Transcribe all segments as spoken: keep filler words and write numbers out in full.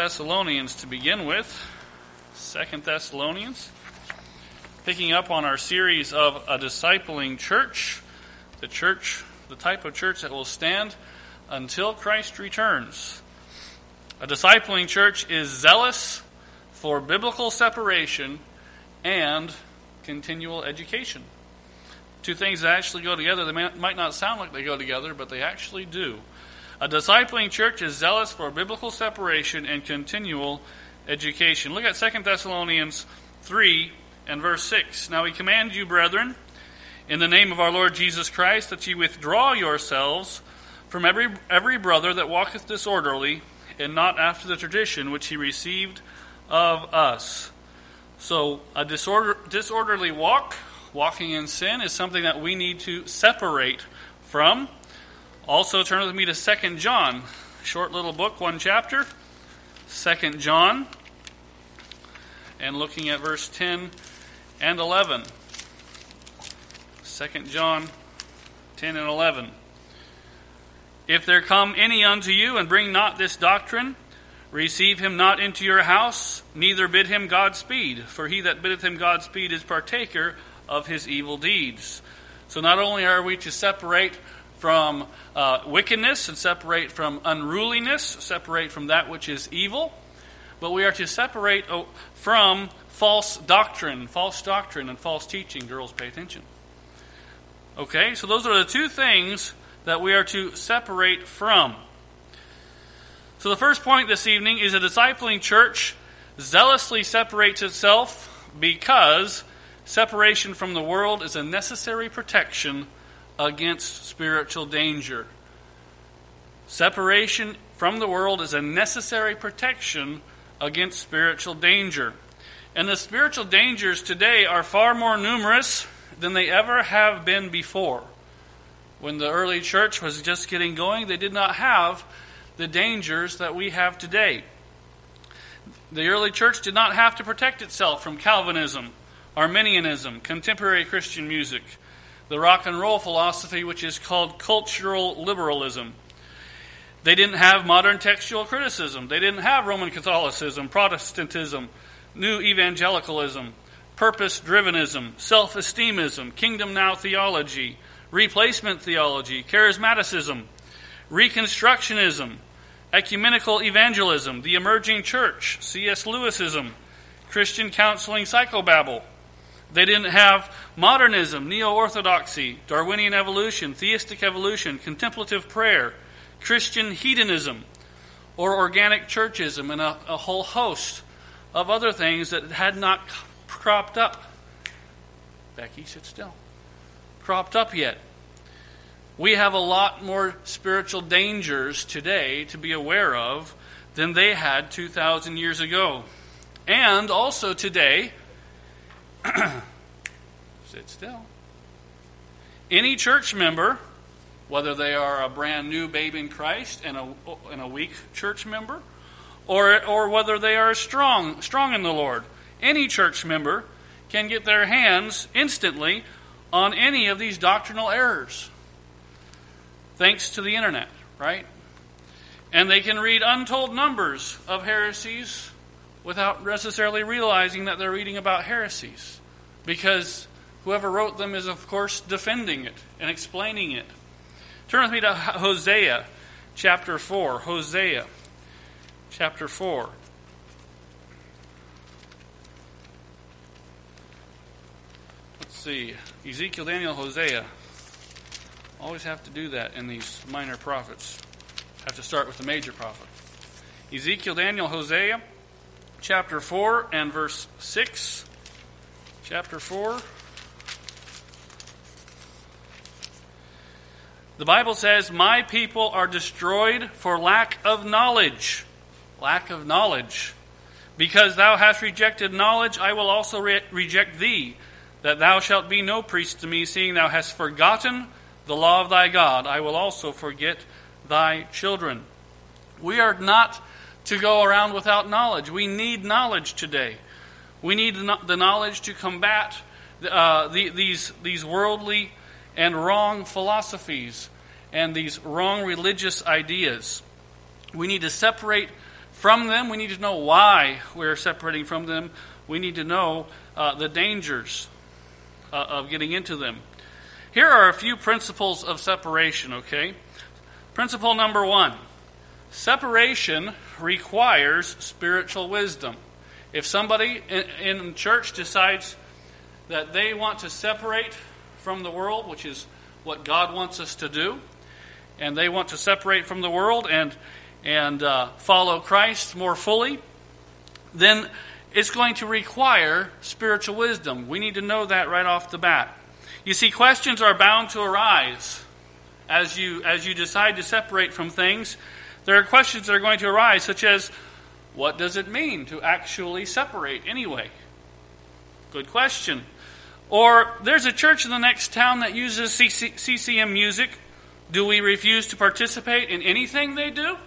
Thessalonians to begin with. Second Thessalonians. Picking up on our series of a discipling church. The church, the type of church that will stand until Christ returns. A discipling church is zealous for biblical separation and continual education. Two things that actually go together. They may, might not sound like they go together, but they actually do. A discipling church is zealous for biblical separation and continual education. Look at Second Thessalonians three and verse six. Now we command you, brethren, in the name of our Lord Jesus Christ, that ye withdraw yourselves from every every brother that walketh disorderly, and not after the tradition which he received of us. So a disorder, disorderly walk, walking in sin, is something that we need to separate from. Also turn with me to Second John, short little book, one chapter. Second John, and looking at verse ten and eleven. Second John ten and eleven. If there come any unto you, and bring not this doctrine, receive him not into your house, neither bid him Godspeed. For he that biddeth him Godspeed is partaker of his evil deeds. So not only are we to separate from uh, wickedness and separate from unruliness, separate from that which is evil, but we are to separate oh, from false doctrine, false doctrine and false teaching. Girls, pay attention. Okay, so those are the two things that we are to separate from. So the first point this evening is a discipling church zealously separates itself because separation from the world is a necessary protection against spiritual danger. Separation from the world is a necessary protection against spiritual danger. And the spiritual dangers today are far more numerous than they ever have been before. When the early church was just getting going, they did not have the dangers that we have today. The early church did not have to protect itself from Calvinism, Arminianism, contemporary Christian music, the rock and roll philosophy, which is called cultural liberalism. They didn't have modern textual criticism. They didn't have Roman Catholicism, Protestantism, New Evangelicalism, purpose-drivenism, self-esteemism, kingdom now theology, replacement theology, charismaticism, reconstructionism, ecumenical evangelism, the emerging church, C S Lewisism, Christian counseling psychobabble. They didn't have modernism, neo-orthodoxy, Darwinian evolution, theistic evolution, contemplative prayer, Christian hedonism, or organic churchism, and a, a whole host of other things that had not cropped up. Becky, sit still. Cropped up yet. We have a lot more spiritual dangers today to be aware of than they had two thousand years ago. And also today, sit still. Any church member, whether they are a brand new babe in Christ and a and a weak church member, or or whether they are strong strong in the Lord, any church member can get their hands instantly on any of these doctrinal errors, thanks to the internet, right? And they can read untold numbers of heresies without necessarily realizing that they're reading about heresies, because whoever wrote them is, of course, defending it and explaining it. Turn with me to Hosea chapter four. Hosea chapter four. Let's see. Ezekiel, Daniel, Hosea. Always have to do that in these minor prophets. Have to start with the major prophet. Ezekiel, Daniel, Hosea chapter four and verse six. Chapter four. The Bible says, "My people are destroyed for lack of knowledge." Lack of knowledge. "Because thou hast rejected knowledge, I will also re- reject thee, that thou shalt be no priest to me, seeing thou hast forgotten the law of thy God. I will also forget thy children." We are not to go around without knowledge. We need knowledge today. We need the knowledge to combat uh, the, these, these worldly and wrong philosophies and these wrong religious ideas. We need to separate from them. We need to know why we're separating from them. We need to know uh, the dangers uh, of getting into them. Here are a few principles of separation, okay? Principle number one. Separation requires spiritual wisdom. If somebody in, in church decides that they want to separate from the world, which is what God wants us to do, and they want to separate from the world and and uh, follow Christ more fully, then it's going to require spiritual wisdom. We need to know that right off the bat. You see, questions are bound to arise as you as you decide to separate from things. There are questions that are going to arise, such as, what does it mean to actually separate anyway? Good question. Or, there's a church in the next town that uses C C M music. Do we refuse to participate in anything they do?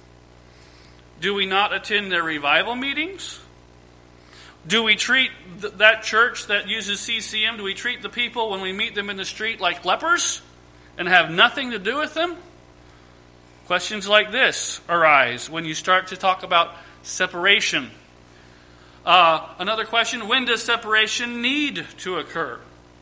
Do we not attend their revival meetings? Do we treat th- that church that uses C C M, do we treat the people when we meet them in the street like lepers and have nothing to do with them? Questions like this arise when you start to talk about separation. Uh, another question, when does separation need to occur?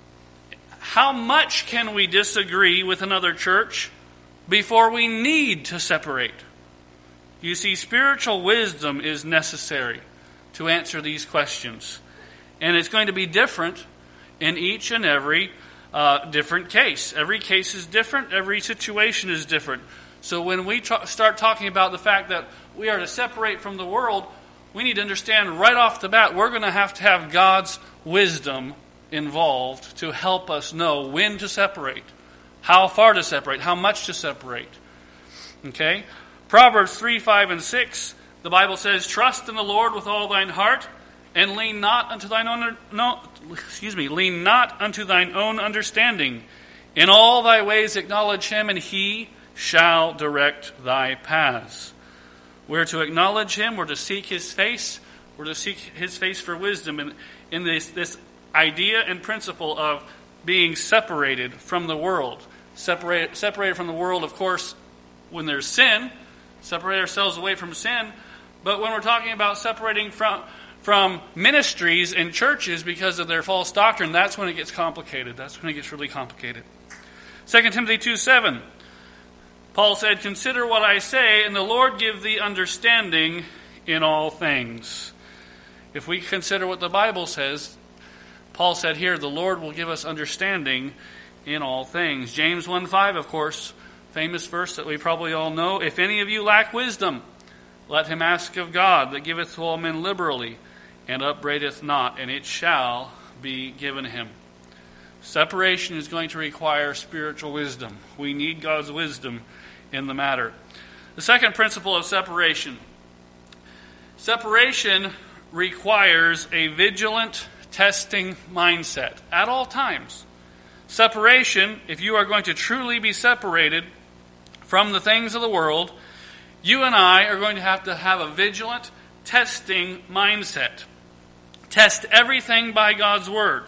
How much can we disagree with another church before we need to separate? You see, spiritual wisdom is necessary to answer these questions. And it's going to be different in each and every uh, different case. Every case is different. Every situation is different. So when we tra- start talking about the fact that we are to separate from the world, we need to understand right off the bat, we're going to have to have God's wisdom involved to help us know when to separate, how far to separate, how much to separate. Okay? Proverbs three, five, and six, the Bible says, trust in the Lord with all thine heart, and lean not unto thine own no, excuse me, lean not unto thine own understanding. In all thy ways acknowledge him, and he shall direct thy paths. We're to acknowledge him, we're to seek his face, we're to seek his face for wisdom in, in this, this idea and principle of being separated from the world. Separate, separated from the world, of course, when there's sin, separate ourselves away from sin. But when we're talking about separating from, from ministries and churches because of their false doctrine, that's when it gets complicated. That's when it gets really complicated. Second Timothy two, seven. Paul said, consider what I say, and the Lord give thee understanding in all things. If we consider what the Bible says, Paul said here, the Lord will give us understanding in all things. James one five, of course, famous verse that we probably all know. If any of you lack wisdom, let him ask of God, that giveth to all men liberally, and upbraideth not, and it shall be given him. Separation is going to require spiritual wisdom. We need God's wisdom in the matter. The second principle of separation. Separation requires a vigilant testing mindset at all times. Separation, if you are going to truly be separated from the things of the world, you and I are going to have to have a vigilant testing mindset. Test everything by God's Word.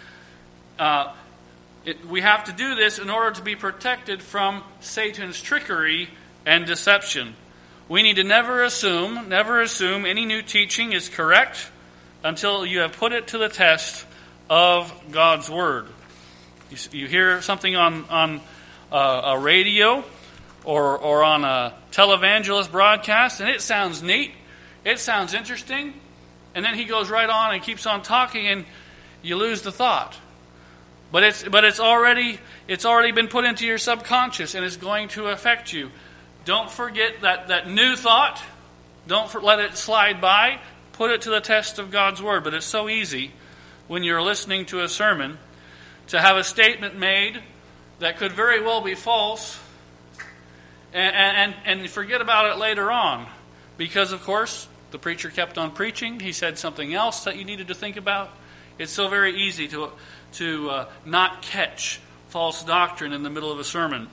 Uh, it, we have to do this in order to be protected from Satan's trickery and deception. We need to never assume, never assume any new teaching is correct until you have put it to the test of God's Word. You, you hear something on, on uh, a radio or, or on a televangelist broadcast, and it sounds neat, it sounds interesting, and then he goes right on and keeps on talking, and you lose the thought. But it's but it's already it's already been put into your subconscious, and it's going to affect you. Don't forget that, that new thought. Don't for, let it slide by. Put it to the test of God's Word. But it's so easy when you're listening to a sermon to have a statement made that could very well be false, and and, and forget about it later on. Because, of course, the preacher kept on preaching. He said something else that you needed to think about. It's so very easy to to uh, not catch false doctrine in the middle of a sermon.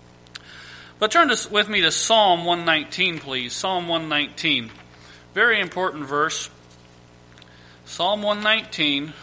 But turn to, with me to Psalm one nineteen, please. Psalm one nineteen. Very important verse. Psalm one nineteen,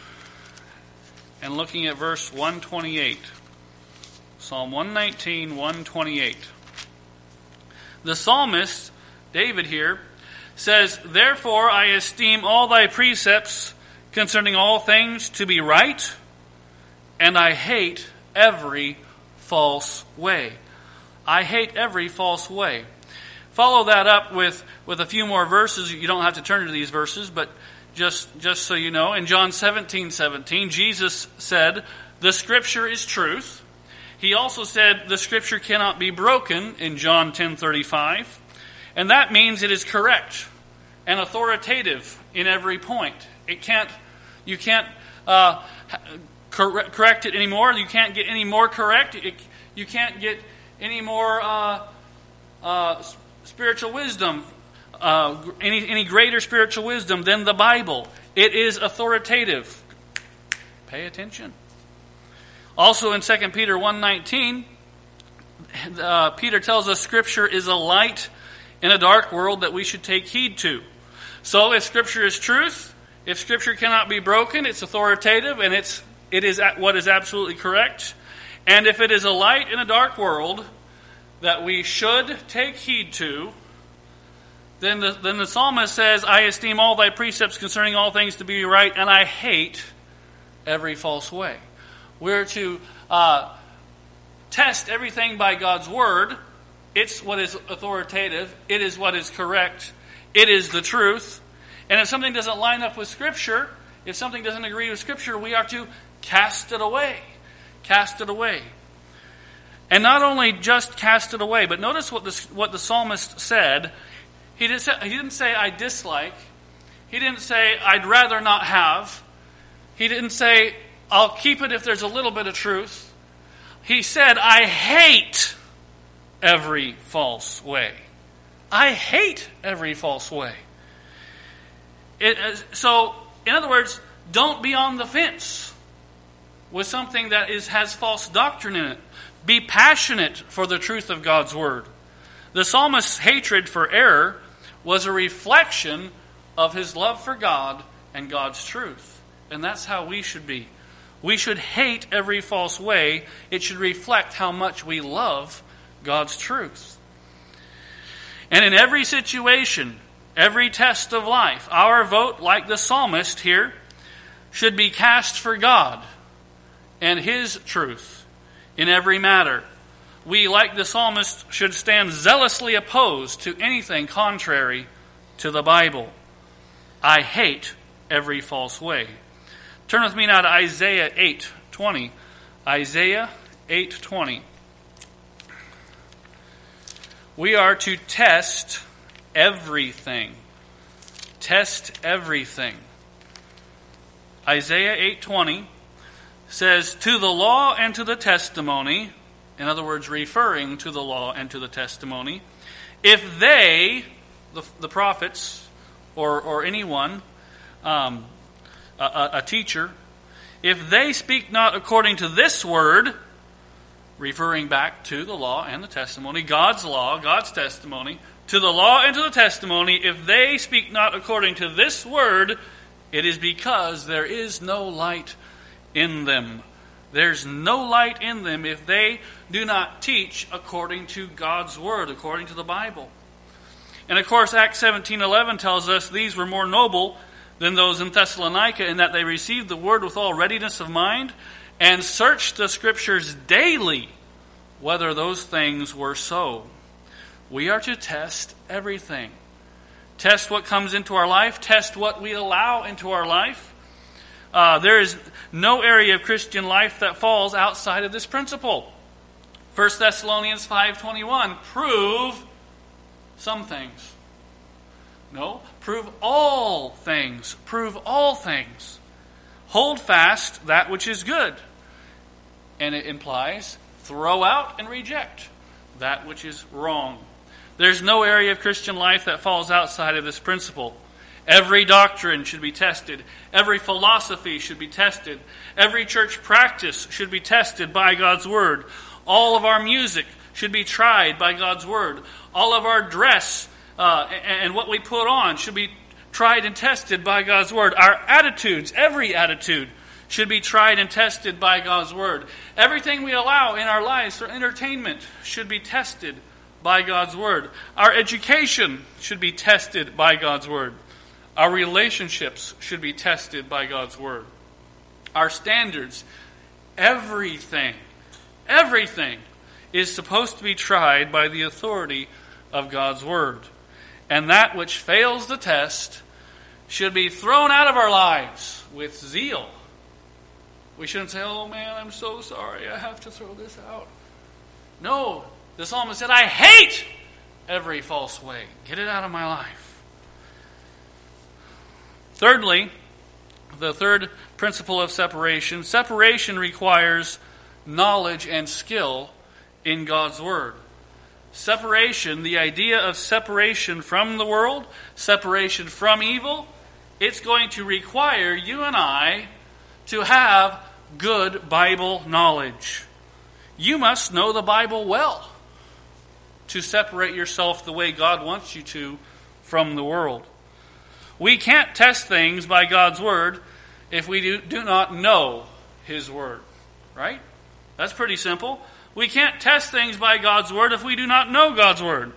and looking at verse one twenty-eight. Psalm one nineteen, one twenty-eight. The psalmist, David here, says, "Therefore I esteem all thy precepts concerning all things to be right, and I hate every false way." I hate every false way. Follow that up with, with a few more verses. You don't have to turn to these verses, but just, just so you know, in John seventeen seventeen, Jesus said, "The Scripture is truth." He also said, "The Scripture cannot be broken," in John ten thirty-five. And that means it is correct and authoritative in every point. It can't, you can't uh, cor- correct it anymore. You can't get any more correct. It, you can't get any more uh, uh, spiritual wisdom, uh, any, any greater spiritual wisdom than the Bible. It is authoritative. Pay attention. Also in Second Peter one nineteen, uh, Peter tells us Scripture is a light in a dark world that we should take heed to. So if Scripture is truth, if Scripture cannot be broken, it's authoritative and it's it is what is absolutely correct. And if it is a light in a dark world that we should take heed to, then the, then the psalmist says, "I esteem all thy precepts concerning all things to be right, and I hate every false way." We're to uh, test everything by God's Word. It's what is authoritative. It is what is correct. It is the truth. And if something doesn't line up with Scripture, if something doesn't agree with Scripture, we are to cast it away. Cast it away. And not only just cast it away, but notice what the, what the psalmist said. He didn't say, he didn't say, "I dislike." He didn't say, "I'd rather not have." He didn't say, "I'll keep it if there's a little bit of truth." He said, "I hate every false way." I hate every false way. It, so, in other words, don't be on the fence with something that is has false doctrine in it. Be passionate for the truth of God's Word. The psalmist's hatred for error was a reflection of his love for God and God's truth. And that's how we should be. We should hate every false way. It should reflect how much we love God's truth. And in every situation, every test of life, our vote, like the psalmist here, should be cast for God and His truth in every matter. We, like the psalmist, should stand zealously opposed to anything contrary to the Bible. I hate every false way. Turn with me now to Isaiah eight twenty. Isaiah eight twenty. We are to test everything. Test everything. Isaiah eight twenty says, "To the law and to the testimony," in other words, referring to the law and to the testimony, "if they," the, the prophets, or, or anyone, um, a, a teacher, "if they speak not according to this word," referring back to the law and the testimony, God's law, God's testimony, "to the law and to the testimony, if they speak not according to this word, it is because there is no light in them." There's no light in them if they do not teach according to God's Word, according to the Bible. And of course, Acts seventeen eleven tells us these were more noble than those in Thessalonica in that they received the Word with all readiness of mind and searched the Scriptures daily whether those things were so. We are to test everything. Test what comes into our life. Test what we allow into our life. Uh, there is no area of Christian life that falls outside of this principle. First Thessalonians five twenty-one, prove some things. No, prove all things. Prove all things. Hold fast that which is good. And it implies throw out and reject that which is wrong. There's no area of Christian life that falls outside of this principle. Every doctrine should be tested. Every philosophy should be tested. Every church practice should be tested by God's Word. All of our music should be tried by God's Word. All of our dress uh, and what we put on should be tried and tested by God's Word. Our attitudes, every attitude, should be tried and tested by God's Word. Everything we allow in our lives for entertainment should be tested by God's Word. Our education should be tested by God's Word. Our relationships should be tested by God's Word. Our standards, everything, everything is supposed to be tried by the authority of God's Word. And that which fails the test should be thrown out of our lives with zeal. We shouldn't say, oh man, I'm so sorry, I have to throw this out. No, the psalmist said, I hate every false way. Get it out of my life. Thirdly, the third principle of separation. Separation requires knowledge and skill in God's Word. Separation, the idea of separation from the world, separation from evil, it's going to require you and I to have good Bible knowledge. You must know the Bible well to separate yourself the way God wants you to from the world. We can't test things by God's Word if we do, do not know His Word. Right? That's pretty simple. We can't test things by God's Word if we do not know God's Word.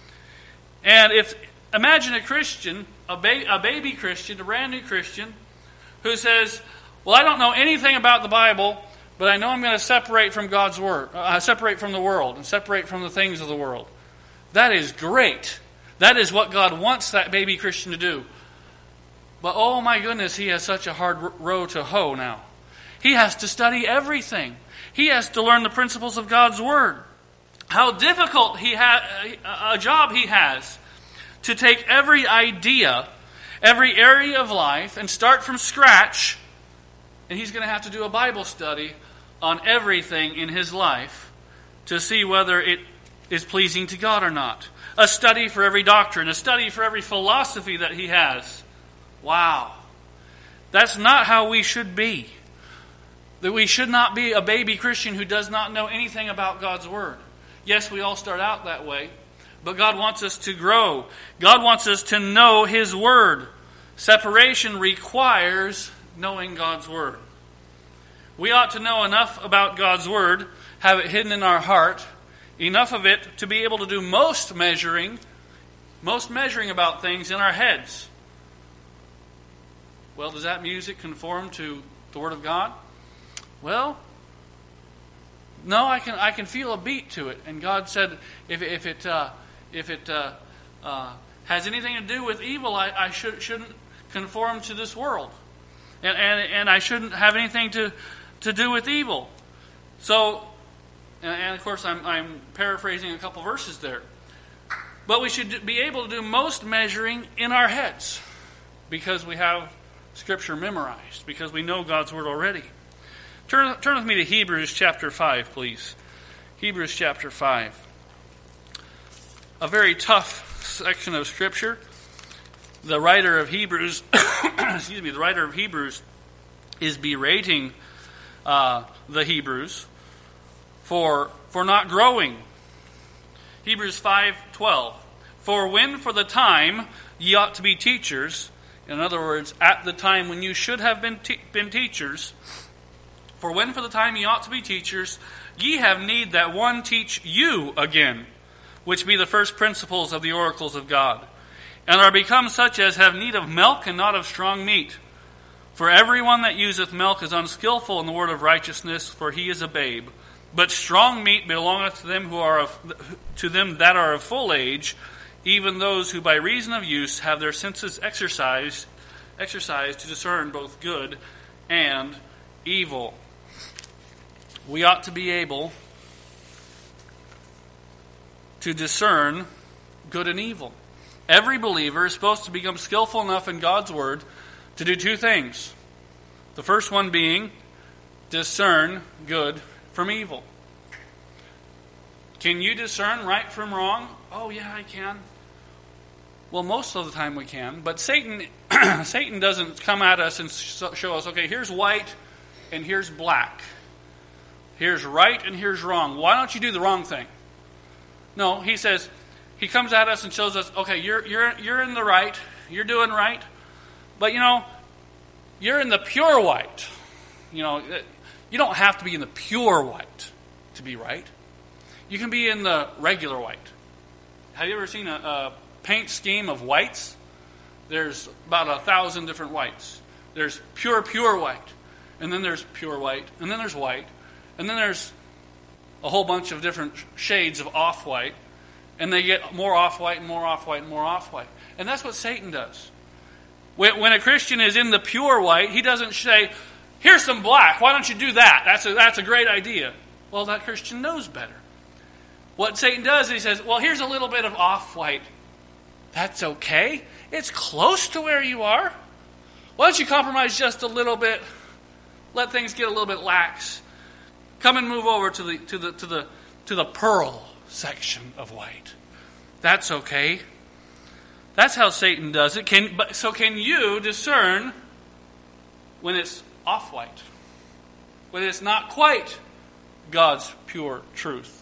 And if, imagine a Christian, a, ba- a baby Christian, a brand new Christian, who says, well, I don't know anything about the Bible, but I know I'm going to separate from God's Word, uh, separate from the world, and separate from the things of the world. That is great. That is what God wants that baby Christian to do. But oh my goodness, he has such a hard row to hoe now. He has to study everything. He has to learn the principles of God's Word. How difficult he ha- a job he has to take every idea, every area of life, and start from scratch. And he's going to have to do a Bible study on everything in his life to see whether it is pleasing to God or not. A study for every doctrine, a study for every philosophy that he has. Wow. That's not how we should be. That we should not be a baby Christian who does not know anything about God's Word. Yes, we all start out that way, but God wants us to grow. God wants us to know His Word. Separation requires knowing God's Word. We ought to know enough about God's Word, have it hidden in our heart, enough of it to be able to do most measuring, most measuring about things in our heads. Well, does that music conform to the Word of God? Well, no, I can I can feel a beat to it. And God said, if if it uh, if it uh, uh, has anything to do with evil, I, I should shouldn't conform to this world, and and and I shouldn't have anything to, to do with evil. So, and, and of course, I'm I'm paraphrasing a couple verses there, but we should be able to do most measuring in our heads because we have Scripture memorized, because we know God's Word already. Turn, turn with me to Hebrews chapter five, please. Hebrews chapter five. A very tough section of Scripture. The writer of Hebrews, excuse me, the writer of Hebrews is berating uh, the Hebrews for for not growing. Hebrews five twelve. For when for the time ye ought to be teachers, in other words, at the time when you should have been te- been teachers. For when for the time ye ought to be teachers, ye have need that one teach you again, which be the first principles of the oracles of God, and are become such as have need of milk and not of strong meat. For everyone that useth milk is unskillful in the word of righteousness, for he is a babe. But strong meat belongeth to them who are of, to them that are of full age, even those who by reason of use have their senses exercised, exercised to discern both good and evil. We ought to be able to discern good and evil. Every believer is supposed to become skillful enough in God's Word to do two things. The first one being discern good from evil. Can you discern right from wrong? Oh yeah, I can. Well, most of the time we can, but Satan Satan doesn't come at us and show us, okay, here's white and here's black. Here's right and here's wrong. Why don't you do the wrong thing? No, he says, he comes at us and shows us, okay, you're you're you're in the right, you're doing right, but you know, you're in the pure white. You know, you don't have to be in the pure white to be right. You can be in the regular white. Have you ever seen a, a paint scheme of whites? There's about a thousand different whites. There's pure, pure white. And then there's pure white. And then there's white. And then there's a whole bunch of different shades of off-white. And they get more off-white and more off-white and more off-white. And that's what Satan does. When, when a Christian is in the pure white, he doesn't say, here's some black. Why don't you do that? That's a, that's a great idea. Well, that Christian knows better. What Satan does is he says, well, here's a little bit of off-white. That's okay. It's close to where you are. Why don't you compromise just a little bit? Let things get a little bit lax. Come and move over to the to the to the to the pearl section of white. That's okay. That's how Satan does it. Can but so can you discern when it's off-white? When it's not quite God's pure truth.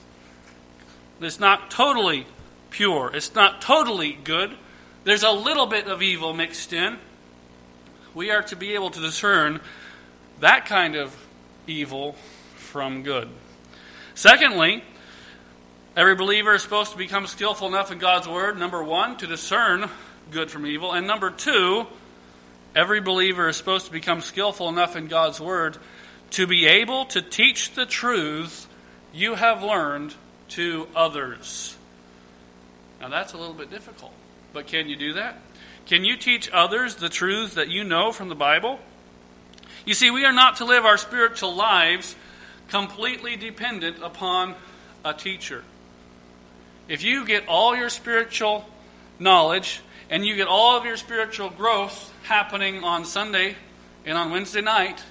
It's not totally pure. It's not totally good. There's a little bit of evil mixed in. We are to be able to discern that kind of evil from good. Secondly, every believer is supposed to become skillful enough in God's Word, number one, to discern good from evil. And number two, every believer is supposed to become skillful enough in God's Word to be able to teach the truth you have learned to others. Now that's a little bit difficult, but can you do that? Can you teach others the truths that you know from the Bible? You see, we are not to live our spiritual lives completely dependent upon a teacher. If you get all your spiritual knowledge and you get all of your spiritual growth happening on Sunday and on Wednesday night,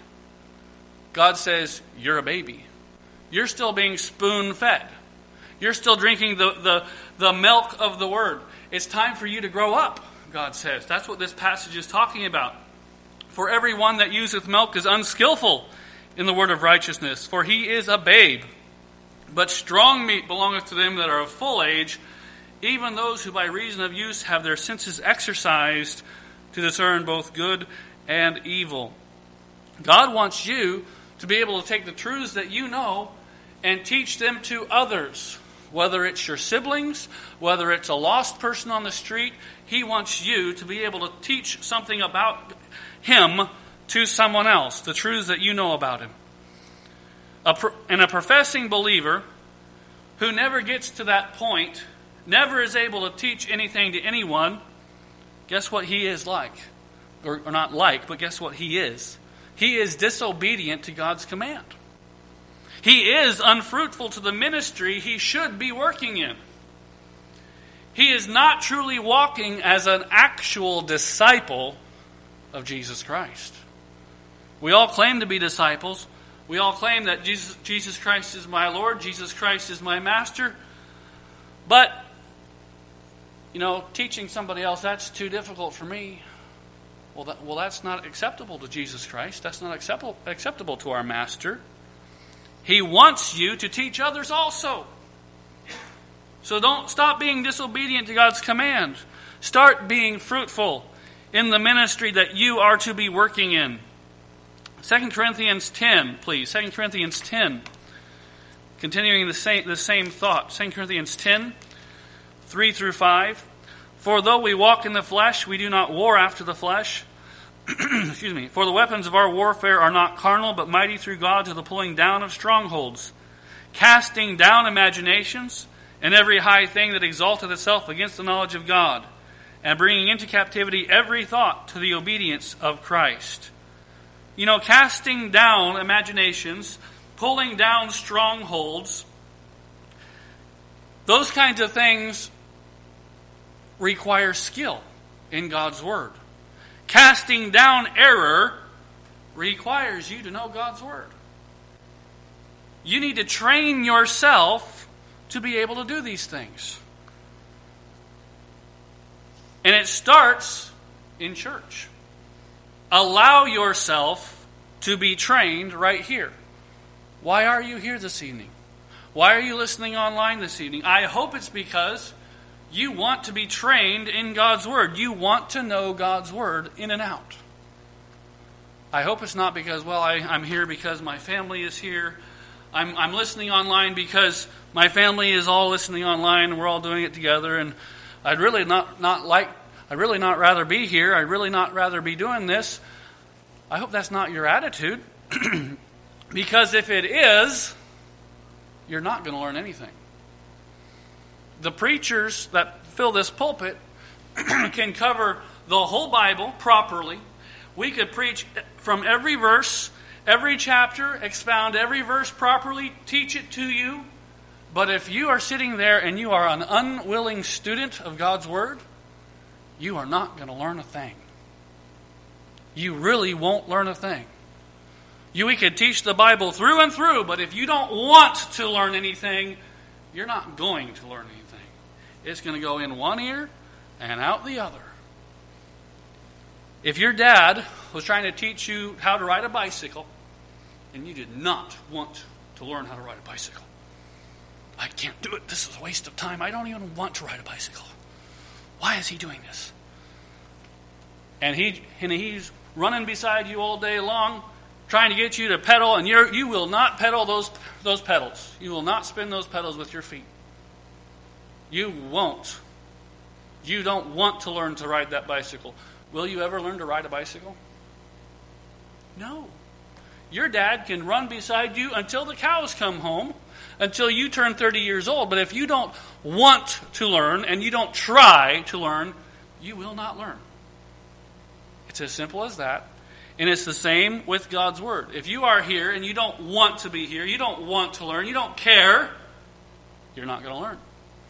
God says, you're a baby. You're still being spoon-fed. You're still drinking the, the, the milk of the Word. It's time for you to grow up, God says. That's what this passage is talking about. For everyone that useth milk is unskillful in the word of righteousness, for he is a babe. But strong meat belongeth to them that are of full age, even those who by reason of use have their senses exercised to discern both good and evil. God wants you to be able to take the truths that you know and teach them to others. Whether it's your siblings, whether it's a lost person on the street, He wants you to be able to teach something about Him to someone else, the truths that you know about Him. A pro- and a professing believer who never gets to that point, never is able to teach anything to anyone, guess what he is like? Or, or not like, but guess what he is? He is disobedient to God's command. He is unfruitful to the ministry he should be working in. He is not truly walking as an actual disciple of Jesus Christ. We all claim to be disciples. We all claim that Jesus, Jesus Christ is my Lord, Jesus Christ is my Master. But, you know, teaching somebody else, that's too difficult for me. Well, that, well, that's not acceptable to Jesus Christ. That's not acceptable, acceptable to our Master. He wants you to teach others also. So don't stop being disobedient to God's command. Start being fruitful in the ministry that you are to be working in. Second Corinthians ten, please. Second Corinthians ten. Continuing the same, the same thought. Second Corinthians ten, three through five. For though we walk in the flesh, we do not war after the flesh. Excuse me. For the weapons of our warfare are not carnal, but mighty through God to the pulling down of strongholds, casting down imaginations, and every high thing that exalteth itself against the knowledge of God, and bringing into captivity every thought to the obedience of Christ. You know, casting down imaginations, pulling down strongholds, those kinds of things require skill in God's Word. Casting down error requires you to know God's Word. You need to train yourself to be able to do these things. And it starts in church. Allow yourself to be trained right here. Why are you here this evening? Why are you listening online this evening? I hope it's because you want to be trained in God's Word. You want to know God's Word in and out. I hope it's not because, well, I, I'm here because my family is here. I'm, I'm listening online because my family is all listening online and we're all doing it together, and I'd really not, not like, I'd really not rather be here. I'd really not rather be doing this. I hope that's not your attitude. Because if it is, you're not going to learn anything. The preachers that fill this pulpit can cover the whole Bible properly. We could preach from every verse, every chapter, expound every verse properly, teach it to you. But if you are sitting there and you are an unwilling student of God's Word, you are not going to learn a thing. You really won't learn a thing. You, we could teach the Bible through and through, but if you don't want to learn anything, you're not going to learn anything. It's going to go in one ear and out the other. If your dad was trying to teach you how to ride a bicycle, and you did not want to learn how to ride a bicycle, I can't do it. This is a waste of time. I don't even want to ride a bicycle. Why is he doing this? And he and he's running beside you all day long, trying to get you to pedal, and you you will not pedal those those pedals. You will not spin those pedals with your feet. You won't. You don't want to learn to ride that bicycle. Will you ever learn to ride a bicycle? No. Your dad can run beside you until the cows come home, until you turn thirty years old. But if you don't want to learn and you don't try to learn, you will not learn. It's as simple as that. And it's the same with God's Word. If you are here and you don't want to be here, you don't want to learn, you don't care, you're not going to learn.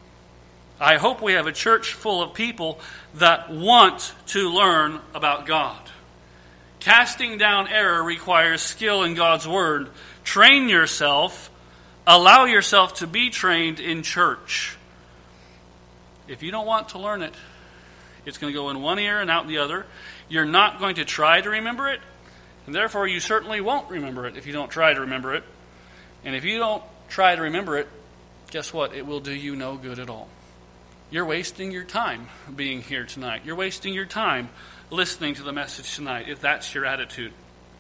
I hope we have a church full of people that want to learn about God. Casting down error requires skill in God's Word. Train yourself. Allow yourself to be trained in church. If you don't want to learn it, it's going to go in one ear and out the other. You're not going to try to remember it, and therefore you certainly won't remember it if you don't try to remember it. And if you don't try to remember it, guess what? It will do you no good at all. You're wasting your time being here tonight. You're wasting your time listening to the message tonight, if that's your attitude.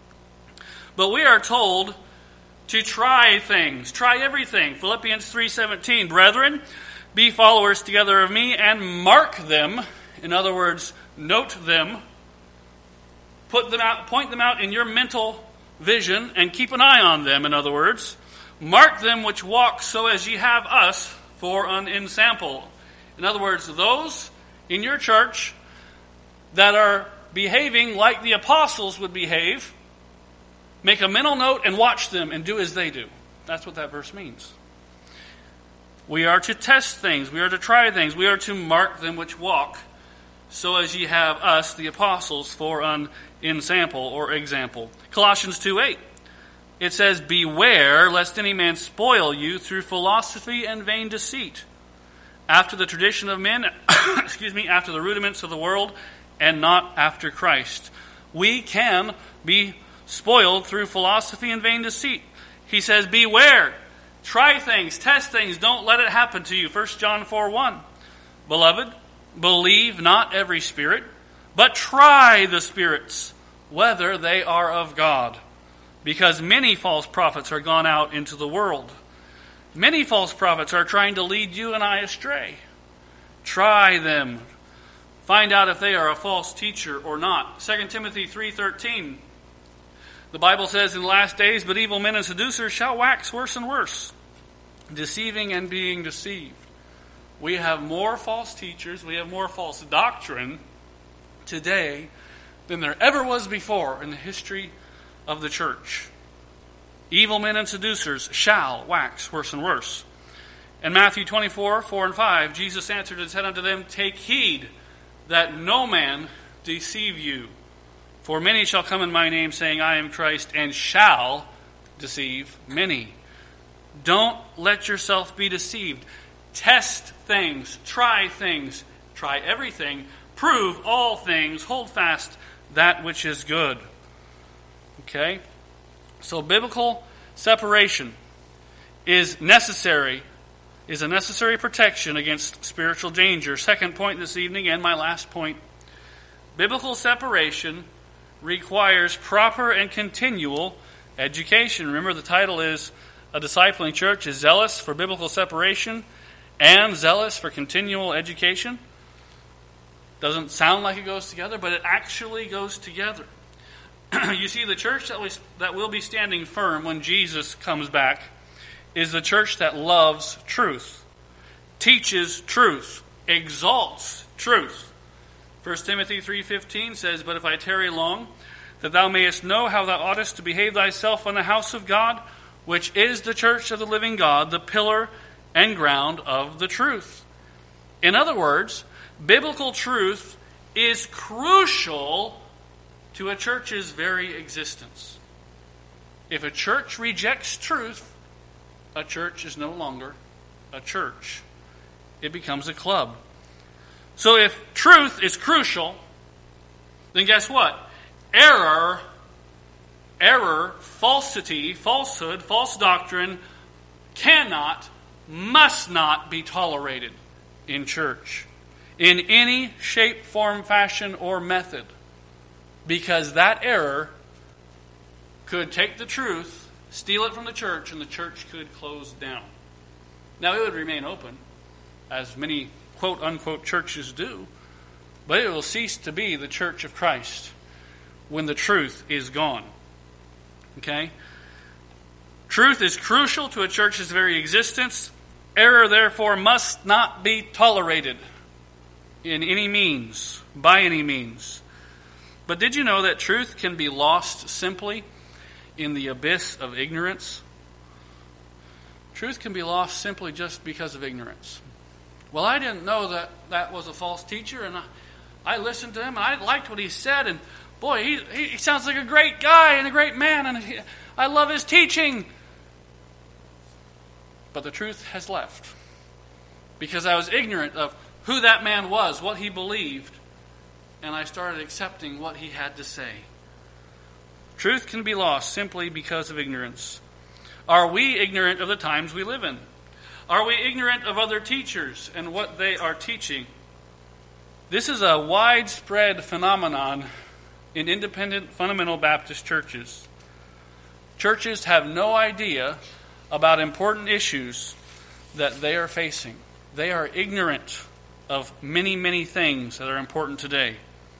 But we are told to try things, try everything. Philippians three seventeen, brethren, be followers together of me and mark them. In other words, note them. Put them out, point them out in your mental vision and keep an eye on them, in other words. Mark them which walk so as ye have us for an ensample. In other words, those in your church that are behaving like the apostles would behave, make a mental note and watch them and do as they do. That's what that verse means. We are to test things. We are to try things. We are to mark them which walk so as ye have us, the apostles, for an ensample or example. Colossians two eight. It says, beware lest any man spoil you through philosophy and vain deceit, after the tradition of men, excuse me, after the rudiments of the world, and not after Christ. We can be spoiled through philosophy and vain deceit. He says, beware. Try things, test things, don't let it happen to you. First John four one. Beloved, believe not every spirit, but try the spirits, whether they are of God. Because many false prophets are gone out into the world. Many false prophets are trying to lead you and I astray. Try them. Find out if they are a false teacher or not. Second Timothy three thirteen. The Bible says, in the last days, but evil men and seducers shall wax worse and worse, deceiving and being deceived. We have more false teachers, we have more false doctrine today than there ever was before in the history of the church. Evil men and seducers shall wax worse and worse. In Matthew twenty-four, four and five, Jesus answered and said unto them, take heed that no man deceive you. For many shall come in my name, saying, I am Christ, and shall deceive many. Don't let yourself be deceived. Test things. Try things. Try everything. Prove all things. Hold fast that which is good. Okay? So biblical separation is necessary, is a necessary protection against spiritual danger. Second point this evening, and my last point. Biblical separation requires proper and continual education. Remember, the title is A discipling church is zealous for biblical separation and zealous for continual education. Doesn't sound like it goes together, but it actually goes together. You see, the church that, we, that will be standing firm when Jesus comes back is the church that loves truth, teaches truth, exalts truth. First Timothy three fifteen says, "But if I tarry long, that thou mayest know how thou oughtest to behave thyself in the house of God, which is the church of the living God, the pillar and ground of the truth." In other words, biblical truth is crucial to a church's very existence. If a church rejects truth, a church is no longer a church. It becomes a club. So if truth is crucial, then guess what? Error, error, falsity, falsehood, false doctrine cannot, must not be tolerated in church in any shape, form, fashion, or method. Because that error could take the truth, steal it from the church, and the church could close down. Now, it would remain open, as many quote-unquote churches do, but it will cease to be the church of Christ when the truth is gone. Okay? Truth is crucial to a church's very existence. Error, therefore, must not be tolerated in any means, by any means. But did you know that truth can be lost simply in the abyss of ignorance? Truth can be lost simply just because of ignorance. Well, I didn't know that that was a false teacher, and I, I listened to him, and I liked what he said, and boy, he, he sounds like a great guy and a great man, and he, I love his teaching. But the truth has left because I was ignorant of who that man was, what he believed, and I started accepting what he had to say. Truth can be lost simply because of ignorance. Are we ignorant of the times we live in? Are we ignorant of other teachers and what they are teaching? This is a widespread phenomenon in independent fundamental Baptist churches. Churches have no idea about important issues that they are facing. They are ignorant of many, many things that are important today.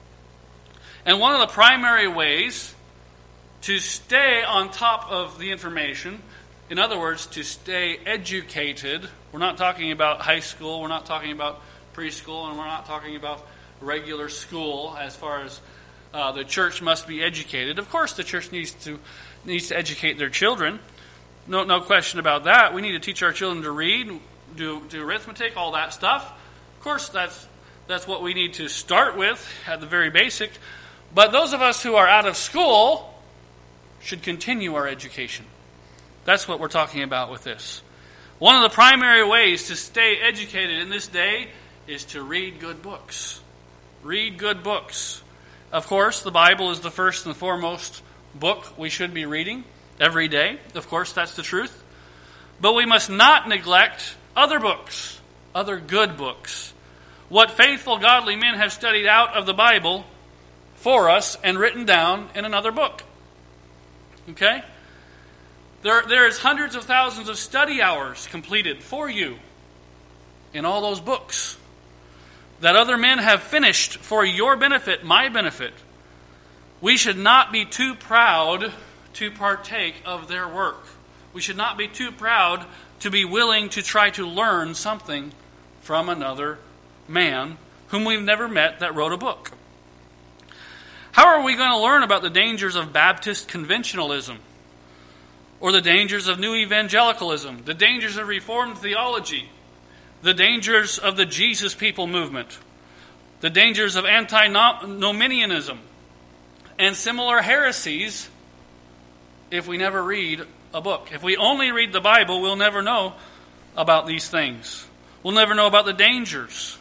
And one of the primary ways to stay on top of the information, in other words, to stay educated, we're not talking about high school, we're not talking about preschool, and we're not talking about regular school as far as uh, the church must be educated. Of course, the church needs to needs to educate their children. No, no question about that. We need to teach our children to read, do, do arithmetic, all that stuff. Of course, that's that's what we need to start with at the very basic. But those of us who are out of school should continue our education. That's what we're talking about with this. One of the primary ways to stay educated in this day is to read good books. Read good books. Of course, the Bible is the first and foremost book we should be reading every day. Of course, that's the truth. But we must not neglect other books, other good books. What faithful, godly men have studied out of the Bible for us and written down in another book. Okay? There, there is hundreds of thousands of study hours completed for you in all those books that other men have finished for your benefit, my benefit. We should not be too proud to partake of their work. We should not be too proud to be willing to try to learn something from another man whom we've never met that wrote a book. How are we going to learn about the dangers of Baptist conventionalism? Or the dangers of new evangelicalism? The dangers of Reformed theology? The dangers of the Jesus People movement? The dangers of antinomianism? And similar heresies if we never read a book. If we only read the Bible, we'll never know about these things. We'll never know about the dangers.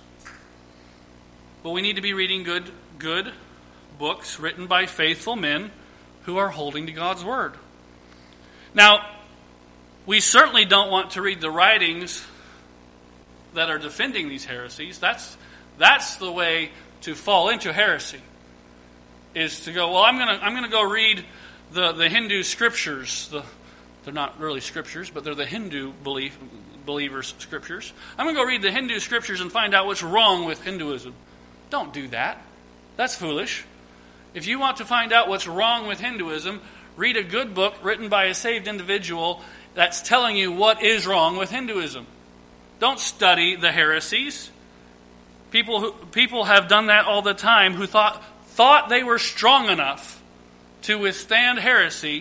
But we need to be reading good, good books written by faithful men who are holding to God's Word. Now, we certainly don't want to read the writings that are defending these heresies. That's, that's the way to fall into heresy, is to go, well, I'm going to I'm going to go read the, the Hindu scriptures, the, They're not really scriptures, but they're the Hindu belief believers' scriptures. I'm going to go read the Hindu scriptures and find out what's wrong with Hinduism. Don't do that. That's foolish. If you want to find out what's wrong with Hinduism, read a good book written by a saved individual that's telling you what is wrong with Hinduism. Don't study the heresies. People who people have done that all the time who thought thought they were strong enough to withstand heresy,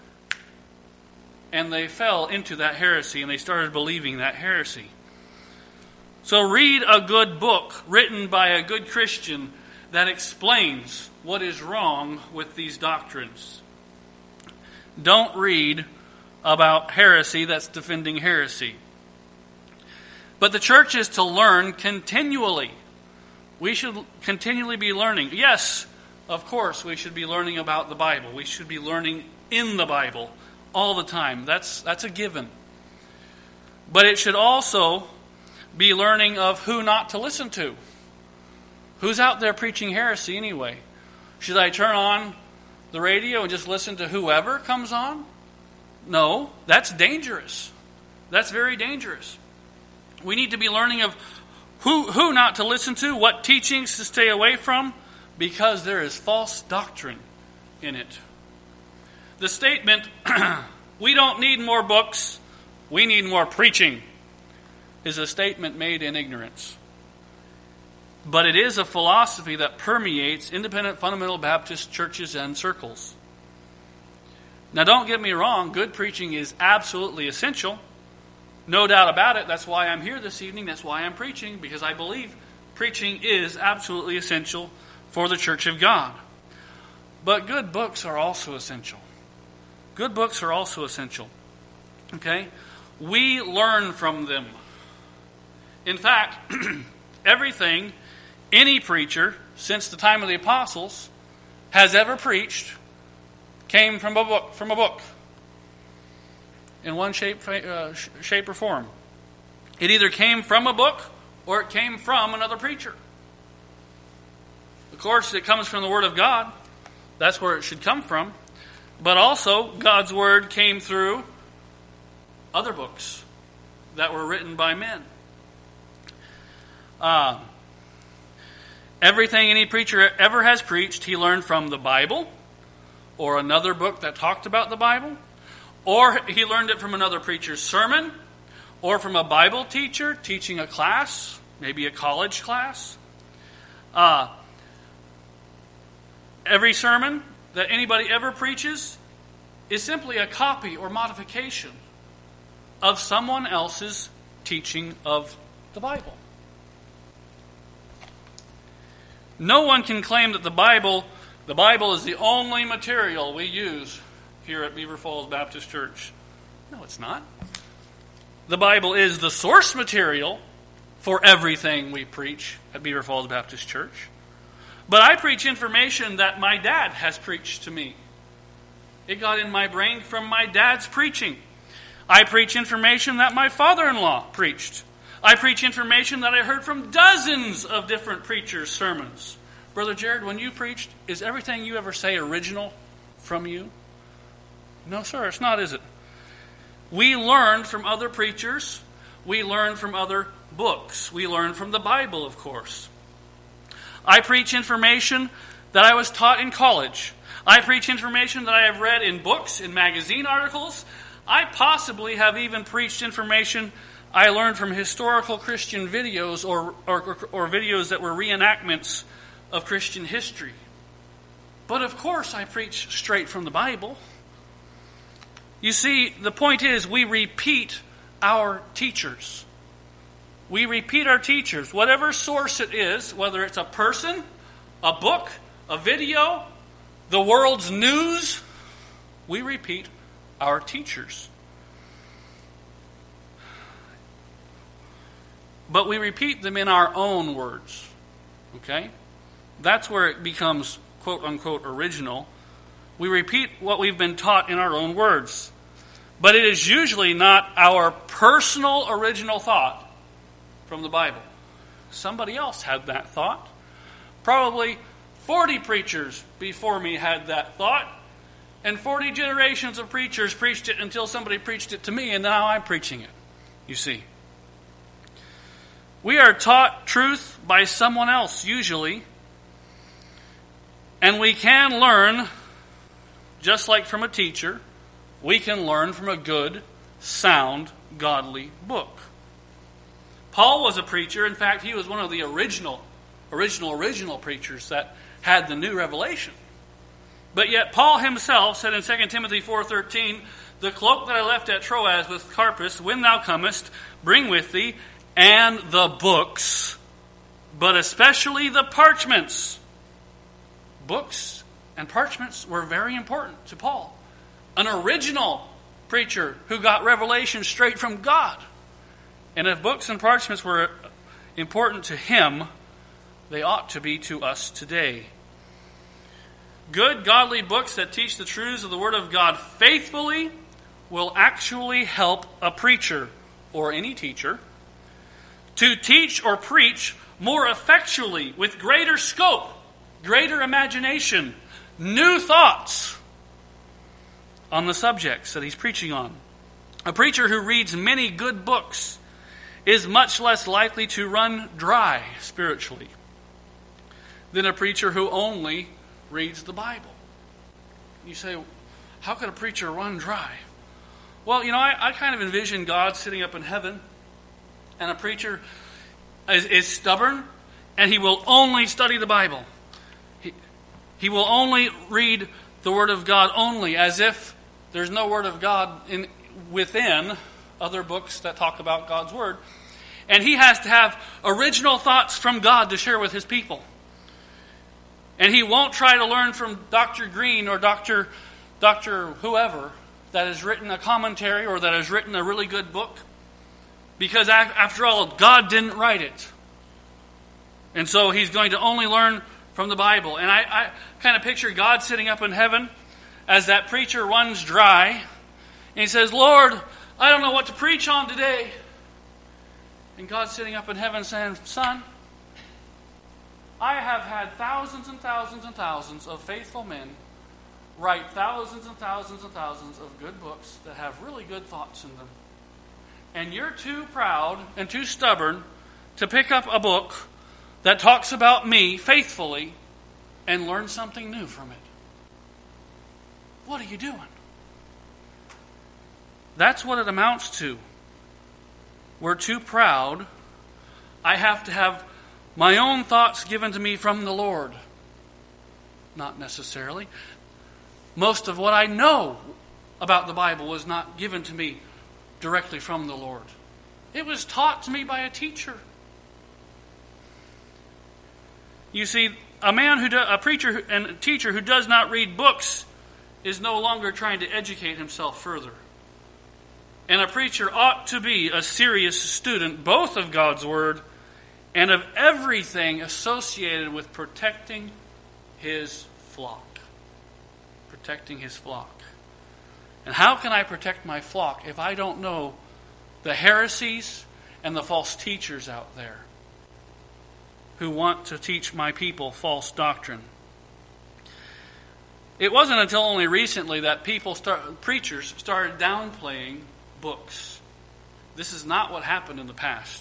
and they fell into that heresy and they started believing that heresy. So read a good book written by a good Christian that explains what is wrong with these doctrines. Don't read about heresy that's defending heresy. But the church is to learn continually. We should continually be learning. Yes, of course, we should be learning about the Bible. We should be learning in the Bible all the time. That's, that's a given. But it should also be learning of who not to listen to. Who's out there preaching heresy anyway? Should I turn on the radio and just listen to whoever comes on? No, that's dangerous. That's very dangerous. We need to be learning of who, who not to listen to, what teachings to stay away from, because there is false doctrine in it. The statement, we don't need more books, we need more preaching, is a statement made in ignorance. But it is a philosophy that permeates independent fundamental Baptist churches and circles. Now, don't get me wrong, good preaching is absolutely essential. No doubt about it. That's why I'm here this evening. That's why I'm preaching, because I believe preaching is absolutely essential for the Church of God. But good books are also essential. Good books are also essential. Okay? We learn from them. In fact, everything any preacher since the time of the apostles has ever preached came from a book. From a book. In one shape, uh, shape or form. It either came from a book or it came from another preacher. Of course, it comes from the Word of God. That's where it should come from. But also, God's Word came through other books that were written by men. Uh, everything any preacher ever has preached, he learned from the Bible or another book that talked about the Bible. Or he learned it from another preacher's sermon, or from a Bible teacher teaching a class, maybe a college class. Uh, every sermon that anybody ever preaches is simply a copy or modification of someone else's teaching of the Bible. No one can claim that the Bible, the Bible is the only material we use here at Beaver Falls Baptist Church. No, it's not. The Bible is the source material for everything we preach at Beaver Falls Baptist Church. But I preach information that my dad has preached to me. It got in my brain from my dad's preaching. I preach information that my father-in-law preached. I preach information that I heard from dozens of different preachers' sermons. Brother Jared, when you preached, is everything you ever say original from you? No, sir, it's not, is it? We learn from other preachers. We learn from other books. We learn from the Bible, of course. I preach information that I was taught in college. I preach information that I have read in books, in magazine articles. I possibly have even preached information I learned from historical Christian videos or, or, or videos that were reenactments of Christian history. But of course I preach straight from the Bible. You see, the point is we repeat our teachers. We repeat our teachers. Whatever source it is, whether it's a person, a book, a video, the world's news, we repeat our teachers. But we repeat them in our own words. Okay? That's where it becomes quote-unquote original. We repeat what we've been taught in our own words. But it is usually not our personal original thought from the Bible. Somebody else had that thought. Probably forty preachers before me had that thought. And forty generations of preachers preached it until somebody preached it to me, and now I'm preaching it. You see. We are taught truth by someone else, usually. And we can learn, just like from a teacher, we can learn from a good, sound, godly book. Paul was a preacher. In fact, he was one of the original, original, original preachers that had the new revelation. But yet Paul himself said in Second Timothy four thirteen, "The cloak that I left at Troas with Carpus, when thou comest, bring with thee, and the books, but especially the parchments." Books and parchments were very important to Paul. An original preacher who got revelation straight from God. And if books and parchments were important to him, they ought to be to us today. Good, godly books that teach the truths of the Word of God faithfully will actually help a preacher, or any teacher, to teach or preach more effectually, with greater scope, greater imagination, new thoughts on the subjects that he's preaching on. A preacher who reads many good books is much less likely to run dry spiritually than a preacher who only reads the Bible. You say, how could a preacher run dry? Well, you know, I, I kind of envision God sitting up in heaven, and a preacher is, is stubborn, and he will only study the Bible. He, he will only read the Word of God only, as if there's no Word of God in within other books that talk about God's Word. And he has to have original thoughts from God to share with his people. And he won't try to learn from Doctor Green or Doctor Doctor whoever that has written a commentary or that has written a really good book. Because after all, God didn't write it. And so he's going to only learn from the Bible. And I, I kind of picture God sitting up in heaven as that preacher runs dry. And he says, "Lord, I don't know what to preach on today." And God's sitting up in heaven saying, "Son, I have had thousands and thousands and thousands of faithful men write thousands and thousands and thousands of good books that have really good thoughts in them. And you're too proud and too stubborn to pick up a book that talks about me faithfully and learn something new from it. What are you doing?" That's what it amounts to. We're too proud. I have to have my own thoughts given to me from the Lord. Not necessarily. Most of what I know about the Bible was not given to me directly from the Lord. It was taught to me by a teacher. You see, a man who do, a preacher and a teacher who does not read books is no longer trying to educate himself further. And a preacher ought to be a serious student both of God's Word and of everything associated with protecting his flock. Protecting his flock. And how can I protect my flock if I don't know the heresies and the false teachers out there who want to teach my people false doctrine? It wasn't until only recently that people start, preachers started downplaying books. This is not what happened in the past.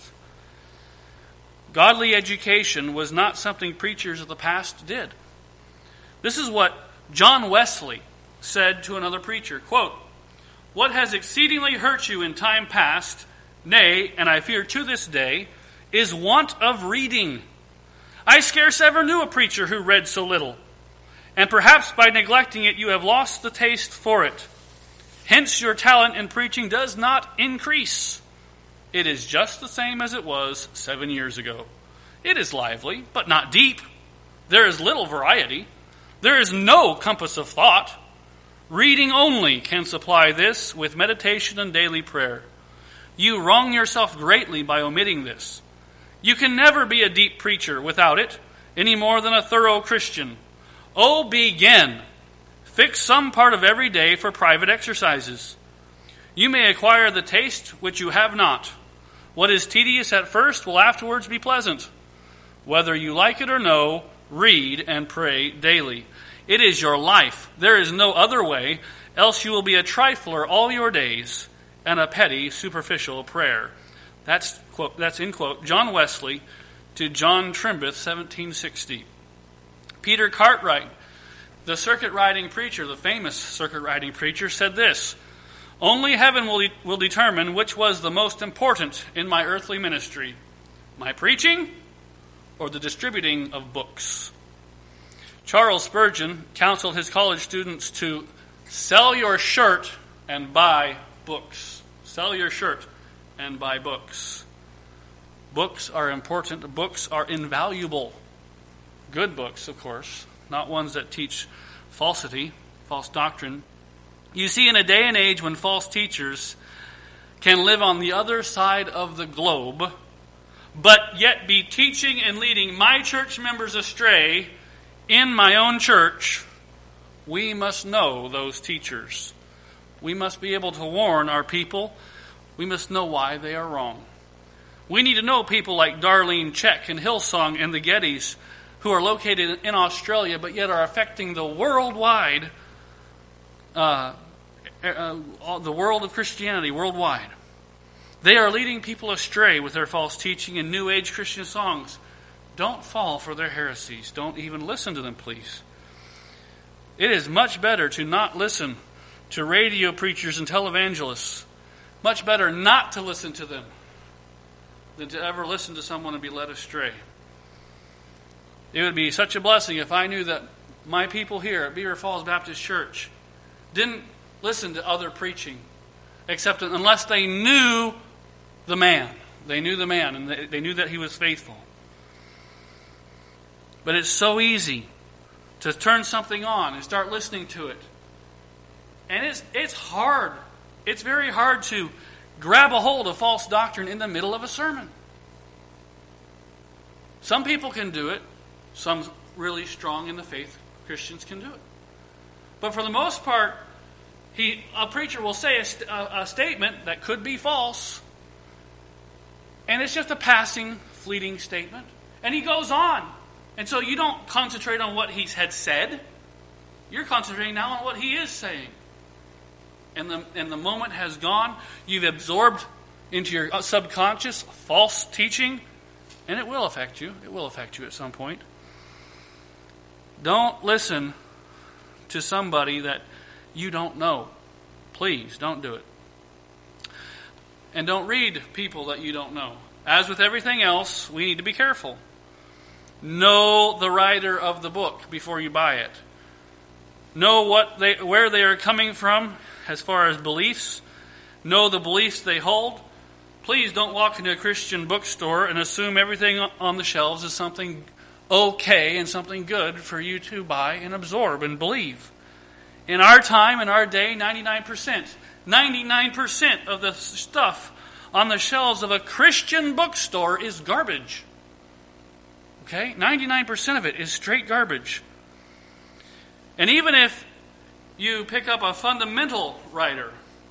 Godly education was not something preachers of the past did. This is what John Wesley said to another preacher, quote, "What has exceedingly hurt you in time past, nay, and I fear to this day, is want of reading. I scarce ever knew a preacher who read so little, and perhaps by neglecting it you have lost the taste for it. Hence your talent in preaching does not increase. It is just the same as it was seven years ago. It is lively, but not deep. There is little variety. There is no compass of thought. Reading only can supply this with meditation and daily prayer. You wrong yourself greatly by omitting this. You can never be a deep preacher without it, any more than a thorough Christian. Oh, begin. Fix some part of every day for private exercises. You may acquire the taste which you have not. What is tedious at first will afterwards be pleasant. Whether you like it or no, read and pray daily." It is your life. There is no other way, else you will be a trifler all your days and a petty, superficial prayer. That's quote, that's in quote, John Wesley to John Trimbeth, seventeen sixty. Peter Cartwright, the circuit riding preacher, the famous circuit riding preacher, said this: "Only heaven will, will determine which was the most important in my earthly ministry, my preaching or the distributing of books." Charles Spurgeon counseled his college students to sell your shirt and buy books. Sell your shirt and buy books. Books are important. Books are invaluable. Good books, of course, not ones that teach falsity, false doctrine. You see, in a day and age when false teachers can live on the other side of the globe, but yet be teaching and leading my church members astray in my own church, we must know those teachers. We must be able to warn our people. We must know why they are wrong. We need to know people like Darlene Check and Hillsong and the Gettys, who are located in Australia but yet are affecting the worldwide, uh, uh, the world of Christianity worldwide. They are leading people astray with their false teaching and New Age Christian songs. Don't fall for their heresies. Don't even listen to them, please. It is much better to not listen to radio preachers and televangelists. Much better not to listen to them than to ever listen to someone and be led astray. It would be such a blessing if I knew that my people here at Beaver Falls Baptist Church didn't listen to other preaching, except unless they knew the man. They knew the man, and they, they knew that he was faithful. But it's so easy to turn something on and start listening to it. And it's it's hard. It's very hard to grab a hold of false doctrine in the middle of a sermon. Some people can do it. Some really strong in the faith Christians can do it. But for the most part, he a preacher will say a, st- a, a statement that could be false, and it's just a passing, fleeting statement. And he goes on. And so you don't concentrate on what he had said. You're concentrating now on what he is saying. And the, and the moment has gone. You've absorbed into your subconscious false teaching, and it will affect you. It will affect you at some point. Don't listen to somebody that you don't know. Please, don't do it. And don't read people that you don't know. As with everything else, we need to be careful. Know the writer of the book before you buy it. Know what they, where they are coming from as far as beliefs. Know the beliefs they hold. Please don't walk into a Christian bookstore and assume everything on the shelves is something okay and something good for you to buy and absorb and believe. In our time, in our day, ninety-nine percent, ninety-nine percent of the stuff on the shelves of a Christian bookstore is garbage. Okay? ninety-nine percent of it is straight garbage. And even if you pick up a fundamental writer,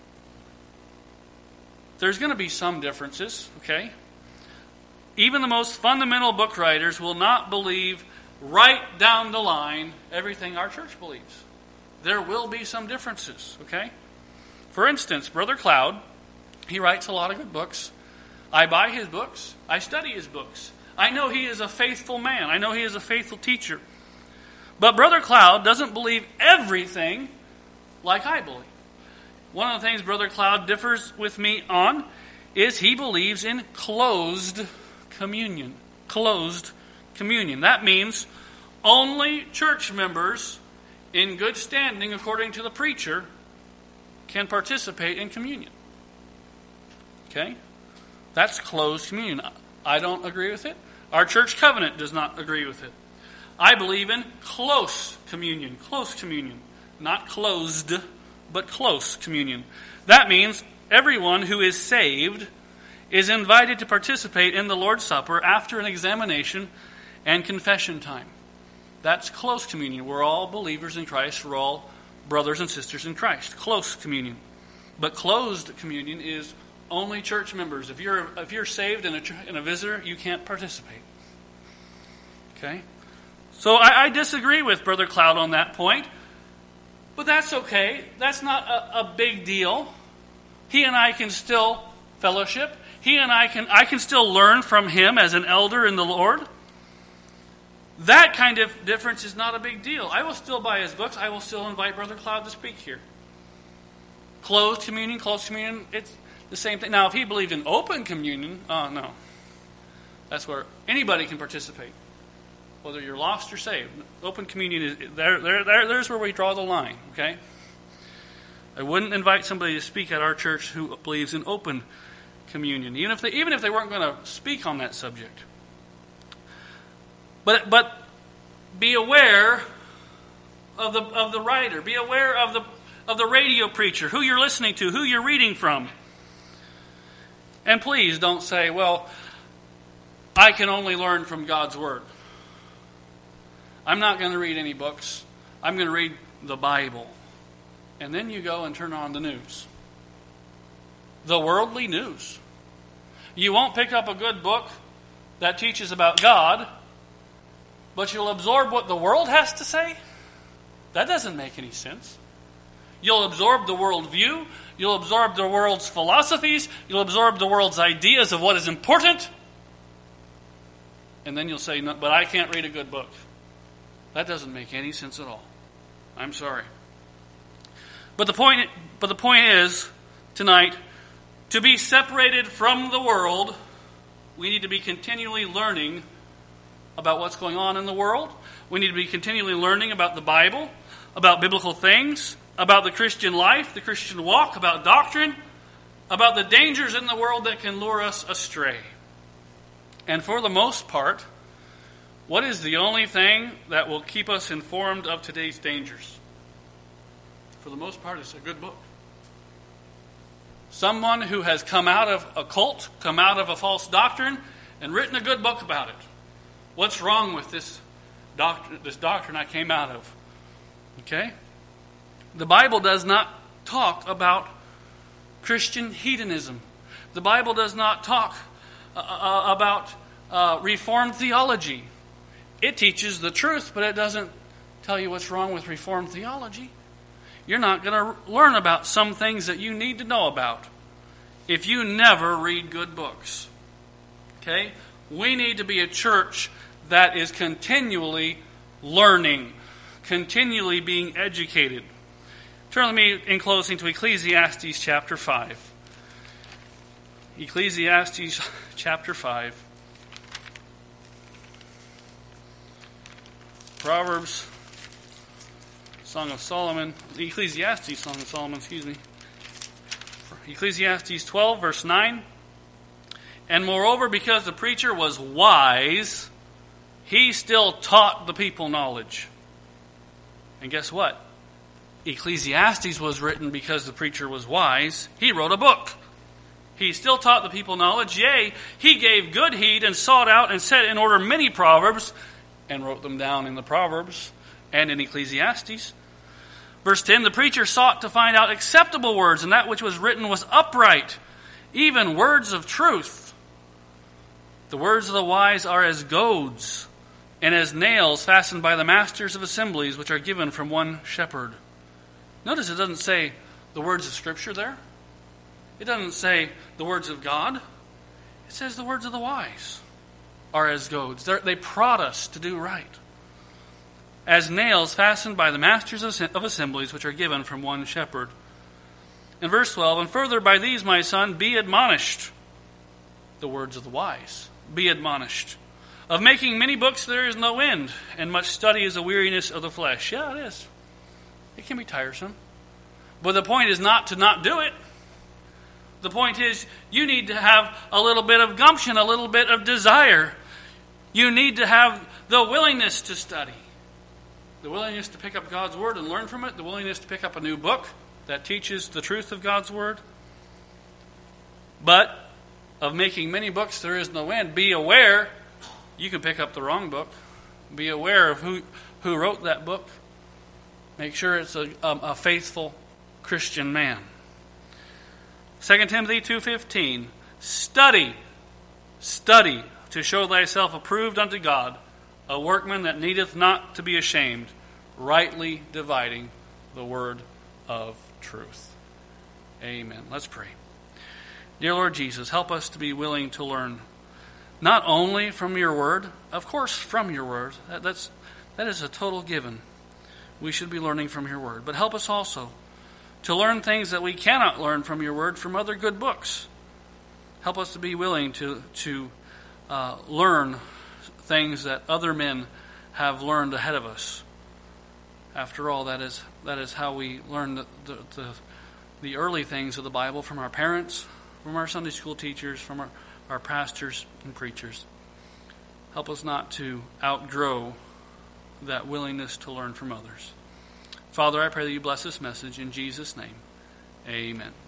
there's going to be some differences, okay? Even the most fundamental book writers will not believe right down the line everything our church believes. There will be some differences, okay? For instance, Brother Cloud, he writes a lot of good books. I buy his books. I study his books. I know he is a faithful man. I know he is a faithful teacher. But Brother Cloud doesn't believe everything like I believe. One of the things Brother Cloud differs with me on is he believes in closed communion. Closed communion. That means only church members in good standing, according to the preacher, can participate in communion. Okay? That's closed communion. I don't agree with it. Our church covenant does not agree with it. I believe in close communion. Close communion. Not closed, but close communion. That means everyone who is saved is invited to participate in the Lord's Supper after an examination and confession time. That's close communion. We're all believers in Christ. We're all brothers and sisters in Christ. Close communion. But closed communion is only church members. If you're if you're saved and a, and a visitor, you can't participate. Okay? So I, I disagree with Brother Cloud on that point. But that's okay. That's not a, a big deal. He and I can still fellowship. He and I can I can still learn from him as an elder in the Lord. That kind of difference is not a big deal. I will still buy his books. I will still invite Brother Cloud to speak here. Closed communion, closed communion, it's the same thing. Now, if he believed in open communion, oh no. That's where anybody can participate, whether you're lost or saved. Open communion is there. There, there. There's where we draw the line. Okay. I wouldn't invite somebody to speak at our church who believes in open communion, even if they even if they weren't going to speak on that subject. But but be aware of the of the writer. Be aware of the of the radio preacher, who you're listening to, who you're reading from. And please don't say, well, I can only learn from God's Word. I'm not going to read any books. I'm going to read the Bible. And then you go and turn on the news. The worldly news. You won't pick up a good book that teaches about God, but you'll absorb what the world has to say? That doesn't make any sense. You'll absorb the worldview. You'll absorb the world's philosophies. You'll absorb the world's ideas of what is important. And then you'll say, no, but I can't read a good book. That doesn't make any sense at all. I'm sorry. But the point, but the point is, tonight, to be separated from the world, we need to be continually learning about what's going on in the world. We need to be continually learning about the Bible, about biblical things, about the Christian life, the Christian walk, about doctrine, about the dangers in the world that can lure us astray. And for the most part, what is the only thing that will keep us informed of today's dangers? For the most part, it's a good book. Someone who has come out of a cult, come out of a false doctrine, and written a good book about it. What's wrong with this doctrine, this doctrine I came out of? Okay? The Bible does not talk about Christian hedonism. The Bible does not talk uh, about uh, Reformed theology. It teaches the truth, but it doesn't tell you what's wrong with Reformed theology. You're not going to learn about some things that you need to know about if you never read good books. Okay? We need to be a church that is continually learning, continually being educated. Turn with me in closing to Ecclesiastes chapter five. Ecclesiastes chapter five. Proverbs, Song of Solomon, the Ecclesiastes Song of Solomon, excuse me. Ecclesiastes twelve, verse nine. And moreover, because the preacher was wise, he still taught the people knowledge. And guess what? Ecclesiastes was written because the preacher was wise. He wrote a book. He still taught the people knowledge. Yea, he gave good heed and sought out and set in order many proverbs and wrote them down in the Proverbs and in Ecclesiastes. Verse ten, the preacher sought to find out acceptable words, and that which was written was upright, even words of truth. The words of the wise are as goads, and as nails fastened by the masters of assemblies, which are given from one shepherd. Notice it doesn't say the words of Scripture there. It doesn't say the words of God. It says the words of the wise are as goads. They're, they prod us to do right. As nails fastened by the masters of assemblies, which are given from one shepherd. In verse twelve, and further, by these, my son, be admonished. The words of the wise. Be admonished. Of making many books there is no end, and much study is a weariness of the flesh. Yeah, it is. It can be tiresome. But the point is not to not do it. The point is you need to have a little bit of gumption, a little bit of desire. You need to have the willingness to study. The willingness to pick up God's Word and learn from it. The willingness to pick up a new book that teaches the truth of God's Word. But of making many books there is no end. Be aware you can pick up the wrong book. Be aware of who, who wrote that book. Make sure it's a, a, a faithful Christian man. Second Timothy two fifteen. Study, study to show thyself approved unto God, a workman that needeth not to be ashamed, rightly dividing the word of truth. Amen. Let's pray. Dear Lord Jesus, help us to be willing to learn not only from your word, of course from your word, that, that's, that is a total given. We should be learning from your word. But help us also to learn things that we cannot learn from your word from other good books. Help us to be willing to, to uh, learn things that other men have learned ahead of us. After all, that is that is how we learn the, the, the, the early things of the Bible, from our parents, from our Sunday school teachers, from our, our pastors and preachers. Help us not to outgrow that willingness to learn from others. Father, I pray that you bless this message in Jesus' name. Amen.